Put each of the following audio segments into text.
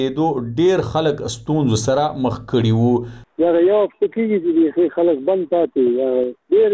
دو ډیر خلک ستونزو سره مخ کړي وو. یو هفته کېږي چې خلک بند پاتې ډېر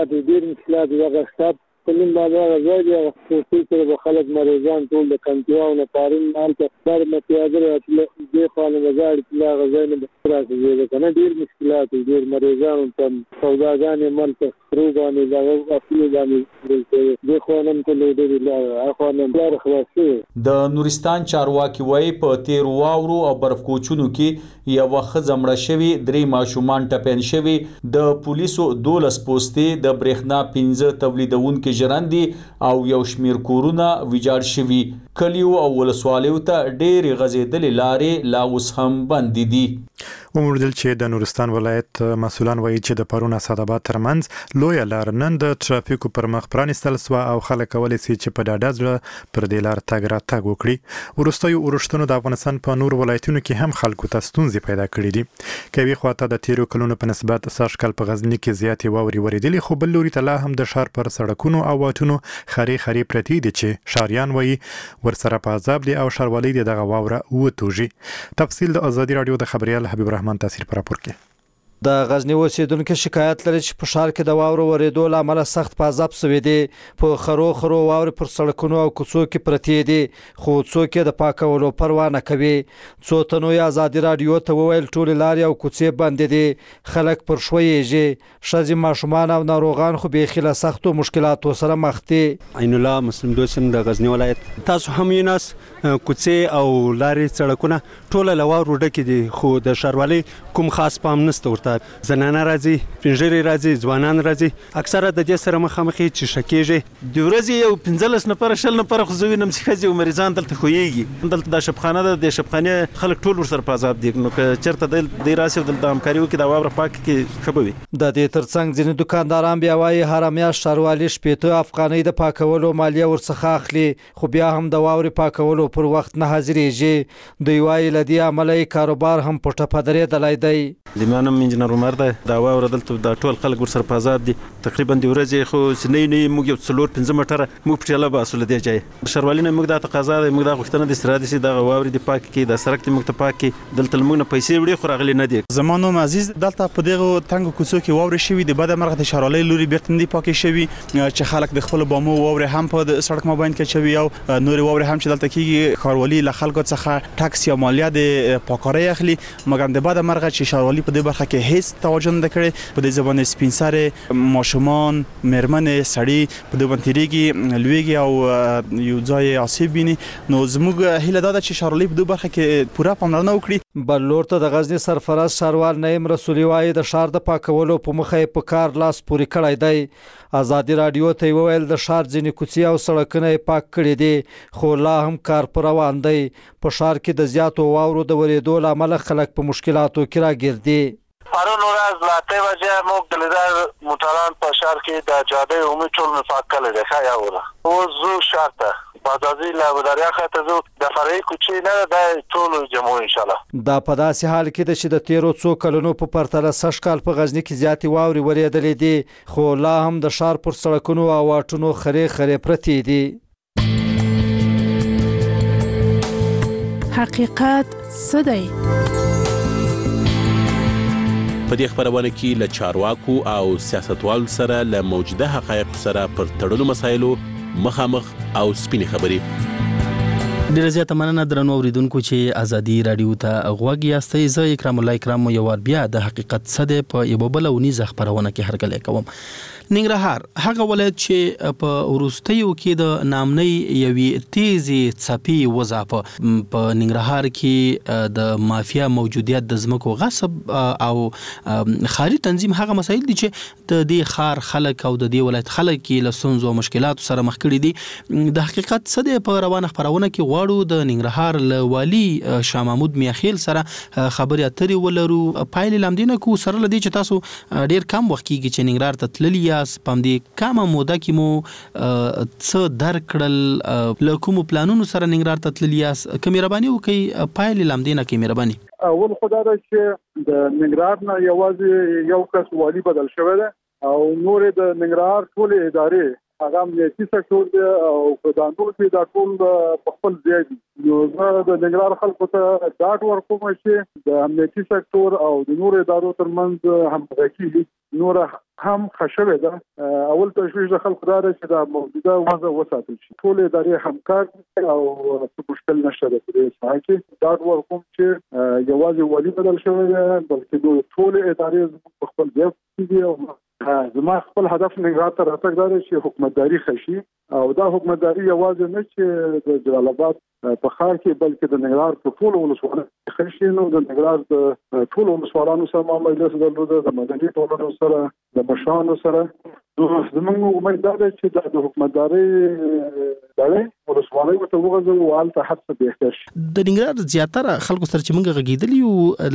مشکلات هغه شتاب په نیم بازار ځای دی چې په خلک مریضان ټول د کنټیواو نه پارون مالته سر متیادر دې خانه مزار چې هغه ځای نه راځي کنه ډېر مشکلات ډېر مریضان ته سوداګانې مالته روبانې دا اصلي باندې د خانم ته له خانم بلار خلاصي. د نورستان چارواکي وایي په تیر واورو او برف کوچونو کې یو ښځه مړه شوې، 3 ماشومان ټپیان شوي، د پولیسو 12 پوستې، د برېښنا 15 تولیدونکي ژرندې او یو شمیر کورونه ویجاړ شوي. کلیو او ولسوالیو ته ډېرې غځېدلې لارې لا اوس هم بندې دي. وموندل چې د نورستان ولایت مسؤلان وایي چې د پرون اسعدآباد ترمنځ لویه لار نن د ترافیکو پر مخ پرانیستل سوه او خلک کولی شي چې په ډاډه زړه پر دې لار تګ راتګ وکړي. وروستیو اورښتونو د افغانستان په نور ولایتونو کې هم خلکو ته ستونزې پیدا کړي دي. که یوې خواته د تیرو کلونو په نسبت سږکال په غزني کې زیاتې واورې ورېدلې، خو بل لوري ته لا هم د ښار پر سړکونو او واټونو خرې پرتې دي چې ښاریان وایي ورسره په عذاب دي او ښاروالۍ د دغه واوره وتوږي. تفصیل د ازادي راډیو د خبریال حبیب الرحمن تاثیر پر راپور کې. د غزنی اوسیدونکو شکایت لري چې په ښار کې د واورو ورېدو له امله سخت په عذاب شوي دي. په خرو واورې پر سړکونو او کوڅو کې پرتې دي، خو څوک یې د پاکولو پروا نه کوي. څو تنو یې ازادي راډیو ته وویل ټولې لارې او کوڅې بندې دي، خلک پر ښویېږي، ښځې، ماشومان او ناروغان خو بیخي له سختو مشکلاتو سره مخ دي. عین الله مسلم دوسم د غزنی ولایت، تاسو هم یې ناس کوڅې او لارې سړکونه ټول له واورو ډکې دي، خو د ښاروالۍ کوم خاص پام نشته ورته. زنانه راځي، پنځري راځي، ځوانان راځي، اکثره د دې سره مخامخ چې شکیږي. د ورځې یو 15 نفر 20 نفر خو زوی نم څخه او مریضان دلته خوېږي. دلته د شپخانه د شپخانه خلک ټول ورسره په عذاب دي. نو که چرته د راسي د همکاري وکړي دا واوره پاک کې خبوي. د دې ترڅنګ ځینې دکانداران بیا وايي هر میاشت ښاروالي 80 افغانۍ د پاکولو مالیه ورڅخه اخلي، خو بیا هم د واورې پاکولو پر وخت نه حاضرېږي. دوی وايي له دې امله کاروبار هم په ټپه درېدلی دی. د مانم انجنیر عمر دا واوره دلته د ټول خلک ورسره په عذاب دي. تقریبا د ورځې خو سنې موږ یو 4-5 مټره موږ په ټاله باسو لدې ځای ښاروالي نه موږ د تقاضا د موږ د غوښتنه د استراده سي د واورې د پاک کې د سرک د موږ ته پاک کې دلته موږ نه پیسې وړي خو راغلي نه دي. زمانو عزیز دلته په دغه تنګ کوڅو کې واورې شوي د بده مرغه د ښاروالۍ لوري بیرته نه پاکې شوي چې خلک د خپل بامو واورې هم په سړک مابین کې شوي او نور واورې هم چې دلته کې ښاروالۍ له خلکو څخه ټاکس یا مالیه د پاکارۍ اخلي، مګر د بده مرغه چې ښاروالۍ په دې برخه کې هیڅ توجه نه کړي. په دې زبانه سپین سره ماشومان، مېرمنې، سړي په دې باندې تیریږي، لویږي او یو ځای آسیب ویني. نو زموږ هیله دا ده چې ښاروالۍ په دې برخه کې پوره پاملرنه وکړي. بل لور ته د غزنی سرپرست ښاروال نعیم رسولي وایي د ښار د پاکولو په مخه یې په کار لاس پورې کړی دی. ازادي راډیو ته وویل د ښار ځینې کوڅې او سړکونه یې پاک کړي دي، خو لا هم کار پر روان دی. په ښار کې د زیاتو واورو د ورېدو له امله خلک په مشکلاتو کې راګرځي. پرون ورځ له 8 بجې موږ د لیدل موټران په ښار کې د جاده عمومي ټول مفاق کړل دی. ښه یوه اوس زو ښار ته بازاري له دریا خطه زو د فرعي کوڅې نه د ټول جمهور ان شاء الله. دا په داسې حال کې چې د تیرو څو کلونو په پرتله سږکال په غزني کې زیاتې واورې ورېدلې دي، خو لا هم د ښار پر سړکونو او واټونو خرې پرتې دي. حقیقت څه دی؟ په دې خبرونه کې له چارواکو او سیاستوالو سره له موجوده حقایقو سره پر تړلو مسایلو مخامخ او سپینې خبرې. ډیره زیاته مننه درنو اوریدونکو چې ازادي راډیو ته غوږ یاستئ. زه اکرام الله اکرام یو وار بیا د حقیقت څه دی په یوه بله اونیزه خپرونه کې هرکلی کوم. ننګرهار هغه ولایت چې په وروستیو کې د نامنۍ یوې تیزې څپې وځاپه. په ننګرهار کې د مافیا موجودیت، د ځمکو غصب او ښاري تنظیم هغه مسایل دي چې د دې ښار خلک او د دې ولایت خلک کې له ستونزو او مشکلاتو سره مخ کړي دي. د حقیقت څه دی په روانه خپرونه کې غواړو د ننګرهار له والي شاه محمود میاخیل سره خبرې اترې ولرو. پایلې لامدینه کو سره لدی چې تاسو ډیر کم وخت کېږي چې ننګرهار ته تللي پم دې کمه موده کې مو څه درکړل، له کومو پلانونو سره ننګرهار ته تللي یاست؟ که مهرباني وکړئ پایلې لامدینه کې مهرباني. اول خو دا ده چې د ننګرهار نه یوازې یو کس والي بدل شوی دی او نورې د ننګرهار ټولې ادارې هغه امنیتي سکتور دی او قانون کې دا ټول په خپل ځای دي. نو زه د ننګرهار خلکو ته ډاډ ورکوم چې د امنیتي سکتور او د نورو ادارو ترمنځ همغږي نور هم خښوي ده. اول تشویش د خلکو دار چې دا موجوده وضع وساتل شي. ټول ادارې همکار او څه مشکل نشته د دې ځای کې. ډاډ ورکوم چې یوازې ولی بدل شوی دی بلکې ټول ادارې په خپل ځای دي. او زما خپل هدف ننګرهار ته راتګ دا دی چې حکومتداري خشي او دا حکومتداري یوازې نه چې د جلال آباد په ښار کې بلکې د ننګرهار په ټولو ولسوالۍ کې خشي. نو د ننګرهار د ټولو ولسوالانو سره معامله درلوده، د مدني ټولنو سره، د مشرانو سره. زموږ امید دا دی چې د حکومتداري دغه ولسوالۍ ته وغځو او هلته هر څه بهتر شي. د ننګرهار زیاتره خلکو سره چې موږ غږیدلی یو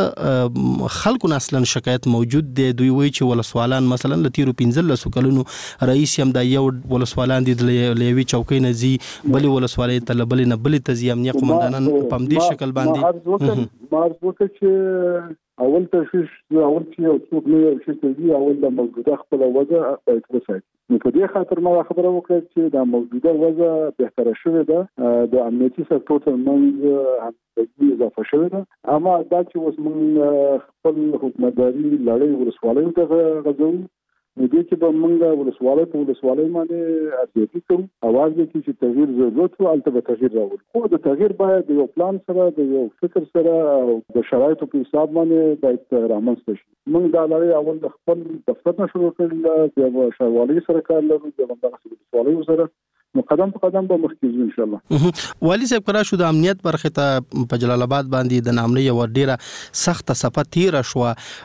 لامدغه خلکو نه اصلا شکایت موجود دی. دوی وایي چې ولسوالان مثلا له تیرو 15 کلونو رئیس هم د یو ولسوالان دي د یوې چوکۍ نه ځي بلې ولسوالۍ ته له بلې نه بلې ته ځي. امنیه قومندانان په همدې شکل باندې مارز وکړي چې اول تشویش اول چې یو څوک نه یو شي کوي اول د موجوده خپل وضع باید وساتي. نو په دې خاطر ما خبره وکړه چې د موجوده وضع بهتره شوې ده، د امنیتي سکتور ترمنځ همغږي اضافه شوې ده. اما دا چې اوس موږ خپل حکومتداري لړۍ ولسوالۍ ته غځوو نو دې کې به موږ ولسوالۍ په ولسوالۍ باندې ارزیابي کوو. اواز دې کې چې تغییر ضرورت و البته به تغییر راوړي، خو د تغییر باید د یو پلان سره د یو فکر سره او د شرایطو په حساب باندې باید رامنځته شي. موږ دا لړۍ اول د خپل دفتر نه شروع کړل، د ښاروالۍ سره کار لرو، د همدغه ولسوالیو سره. نو قدم په قدم به مخکې ځو ان شاء الله. والي صاحب کرا شو د امنیت برخه ته په جلال آباد باندې د نامنۍ یو ډیره سخت صفه تیر شو.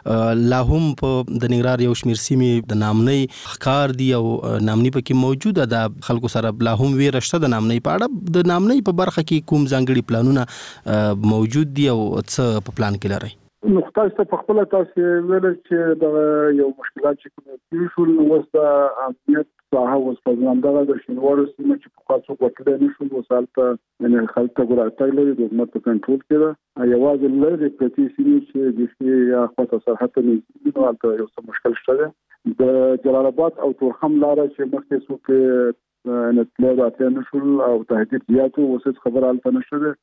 لا هم په د ننګرهار یو شمیر سیمې د نامنۍ ښکار دی او نامنۍ پکې موجوده ده. خلکو سره لا هم ویرشته د نامنۍ په اړه. د نامنۍ په برخه کې کوم ځانګړي پلانونه موجود دي او څه په پلان کې لري؟ نقطه ست په خپل تاسو ویل چې د یو مشکلات چې کوم شول وسته امنیت ساحه اوس په ځانګړي د شینوار سیمه چې په خاصو وکړه نشو وسالته ان خلک ګرځي لري د حکومت په کنټرول کې ده. یوازې لري پرتی سیمه چې د شي خاصه سرحد نه نو البته یو څه مشکل شته. د جلال آباد او تورخم لاره چې مخکې سو کې نتلو راته نشول او تهدید زیاتو وسه خبر البته نشته.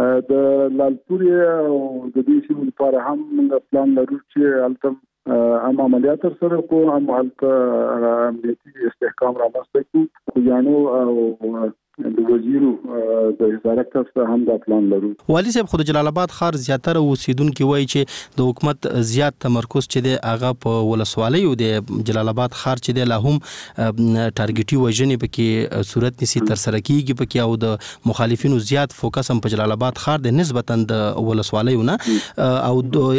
د لالپوري او د دې سیمې لپاره هم موږ پلان لرو چې البته عملیات سره کو هم البته امنیتي استحکام رامنځته کوو. یانو او د وزیرو د وزارت څخه هم دا پلان لرو. والي صاحب خو د جلال آباد ښار زیاتره اوسیدونکو وایي چې د حکومت زیات تمرکز چې دی هغه په ولسوالیو د جلال آباد ښار چې دی لا هم ټارګټي وژنې پکې صورت نسی تر سره کیږي پکې او د مخالفینو زیات فوکس هم په جلال آباد ښار د نسبتا د ولسوالیو نه او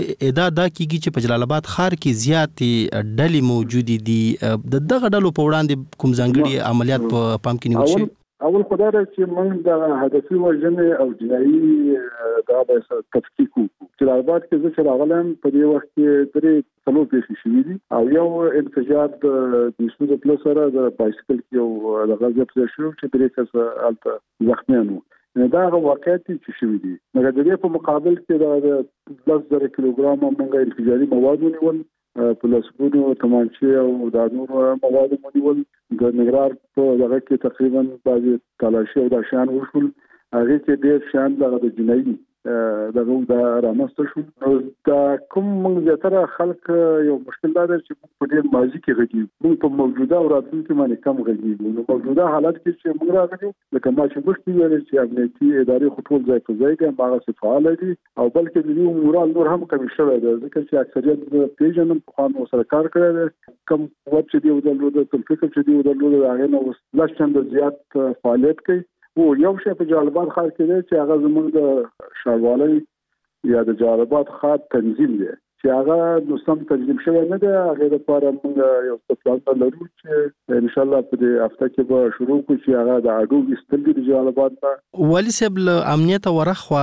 دا کیږي چې په جلال آباد ښار کې زیات ډلې موجود دي. د دغه ډلو په وړاندې کوم ځانګړي عملیات په پام کې نیول شي؟ اول خدای چې موږ د هدفي وژنې او جنایي دا به تفکیک وکړو. جلال آباد کې چې راغلم په دې وخت کې درې څلور پیښې شوې دي او یو انفجار د سود پلس سره د بایسکل کې یو د غزا په شو چې درې کس البته زخمیان وو. دا واقعیت چې شوې دي. مګر د دې په مقابل کې د 10,000 کیلوګرام موږ انفجاري مواد ونیول، پلاسکونو تمانچې او د نورو موادو ونیول. د ننګرهار په دغه کې تقریبا بعضي تلاشي او د شان وشول. هغه کې ډېر شان د جنایي دغه د رامنځته شو. نو دا کوم موږ زیاتره خلک یو مشکل دا دی چې په ډېر ماضي کې غږیږو. موږ په موجوده او راتلونکي باندې کم غږیږو. نو موجوده حالت کې چې موږ راغلو لکه ما چې مخکې ویل چې امنیتي ادارې خو ټول ځای په ځای کې هغه فعال دي او بلکې د دې مورال نور هم کم شوی دی ځکه چې اکثریت پیژنم په خان سره کار کړی دی. کم قوت چې دی ودرلوده، کم فکر چې دی ودرلوده، هغه نو لږ چند زیات فعالیت کوي. او یو شی په جلال آباد ښار کې دی چې هغه زموږ د ښاروالۍ یا د جلال آباد ښار تنظیم دی چې هغه نو سم تنظیم شوی نه دی. هغه لپاره موږ یو څه پلان لرو چې ان شاء الله په دې هفته کې به شروع کړو چې هغه د اډو استل د جلال آباد ته. والي صاحب له امنیت ورخوا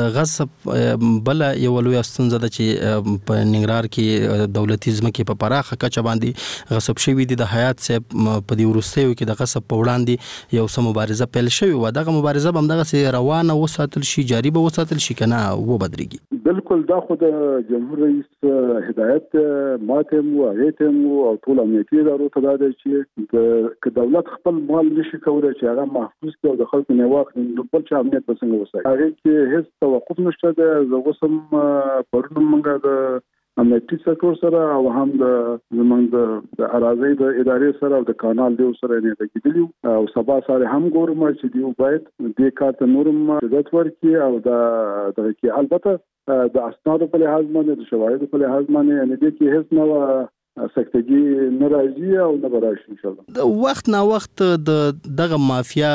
غصب بل یو لوی ستونزه ده چې په ننګرهار کې دولتي ځمکې په پراخه کچه باندې غصب شوی دي. د حیات صاحب په دې وروستیو کې د غصب په وړاندې یو سم مبارزه پیل شوی و. دغه مبارزه هم دغه روانه وساتل شي، جاری به وساتل شي کنه و بدريږي؟ بالکل دا خو د جمهور رئیس هدایت ماته مو هغه مو او ټول امنیتي ادارو ته دا دی چې د دولت خپل مال نشي کولای چې هغه محفوظ کړي او د خلکو نه واخلي د بل چا امنیت به څنګه وساتي. هغه کې هیڅ توقف نشته ده. زه اوسم پرون موږ د امنیتي سکتور سره او هم د اراضي د ادارې سره او د کانال دیو سره نه لګیدلی او سبا سره هم ګورم چې دیو باید د کارت نورم عزت ورکړي او د کې البته د اسنادو په لحاظ باندې د شواهدو په لحاظ باندې یعنی د کې هیڅ نو سکتګي ناراضي او نه راشي ان شاء الله. د وخت نا وخت دغه مافیا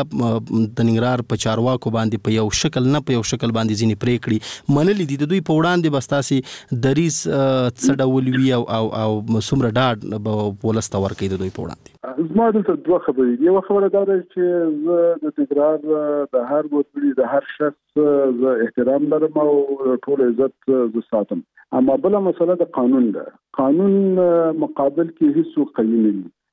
د ننګرهار په چارواکو باندې په یو شکل باندې ځینې پریکړې منلې دي. د دوی په وړاندې بستاسي دریز څډول وی او سمره ډاډ په ولسته ورکې د دوی په وړاندې. زما دلته دوه خبرې دي. یو خبره دا ده چې زه د ننګرهار د هر وګړي د هر شخص زه احترام لرم او ټول عزت ز ساتم. اما بل مسله د قانون ده. قانون مقابل کې هیڅ قوی نه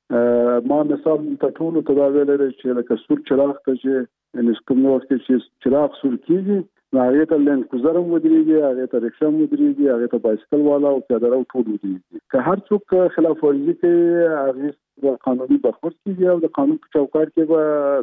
دي. ما مثال ته ټول تداوی لري چې لکه سور چراغ ته چې نسکم نو وخت چې چراغ سور کیږي هغه ته لند گذرم ودرېږي، هغه ته رکشا ودرېږي، هغه ته بایسکل والا او پیاده رو ټول ودرېږي. که هر څوک خلاف ورزي کوي هغه د قانوني برخورد کیږي او د قانون په چوکاټ کې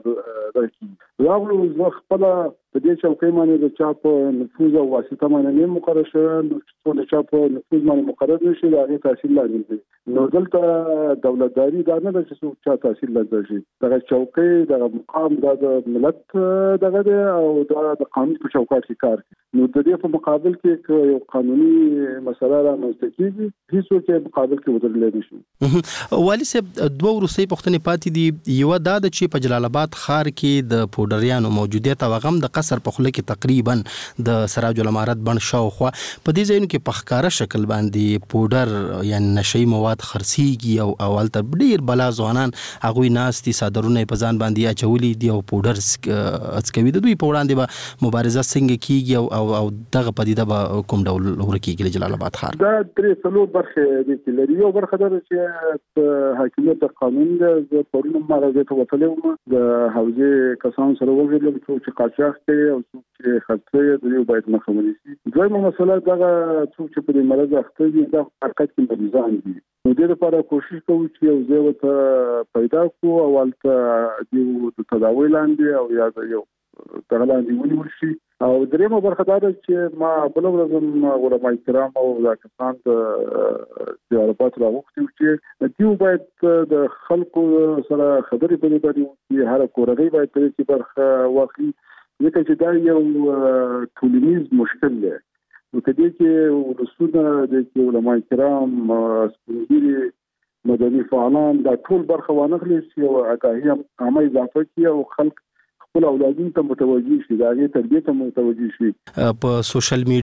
به راځي. راغلو زه خپل په دې چوکۍ باندې د چا په نفوذ او واسطه باندې نه مقرر شوم، نو د چا په نفوذ باندې مقرر نشي دا غي تحصیل لازم دی. نو دلته دولتداري دا نه ده چې څوک چا تحصیل لازم شي. دا چوکۍ د مقام د ملت دغه دی او دا د قانون په چوکاټ کې کار کوي. نو د دې په مقابل کې یو قانوني مسله رامنځته کیږي، هیڅ څه مقابل کې ودرېدل نشي. والي صاحب دوه وروستۍ پوښتنې پاتې دي. یو دا د چې په جلال آباد ښار کې د پودریانو موجودیت او غم د قصر په خوله کې تقریبا د سراج الامارات بن شاوخوا په دې ځایونو کې په ښکاره شکل باندې پودر یعنی نشئی مواد خرڅيږي او اولته ډیر بلا ځوانان هغه ناستي صادرونه په ځان باندې اچولي دي او پودر اڅکوي. د دوی په وړاندې به مبارزه څنګه کیږي او دغه پدیده به کوم ډول ورکیږي جلال آباد ښار؟ دا درې څلور برخه دي. لري یو برخه ده چې حاکمیت قانون د پرونو مارزه ته وتلو د حوزه کسان سره وګورل چې قاچاق کوي او چې خطرې د یو باید مخامخ شي. دویمه مسله دا چې په دې مرز اخته دي د حرکت کې مریضان دي. نو د لپاره کوشش کوو چې یو ځای ته پیدا کو او ولته د تداوی لاندې او یا یو تغلاندې ونیول شي. او درېمه برخه دا ده چې ما بل ورځم علماء کرام او کسان د عربات راوختي چې دیو باید د خلکو سره خبرې پرې باندې هر کورغي باید په دې برخه واخلي، ځکه چې دا یو ټولنیز مشکل دی. نو کله چې رسول د علماء کرام سپینګری مدني فعالان دا ټول برخه وانخلي چې او اګاهي عامه اضافه کړي او خلک خپل اولادین ته متوجي شي، دا غي تربیه ته متوجي شي. په سوشل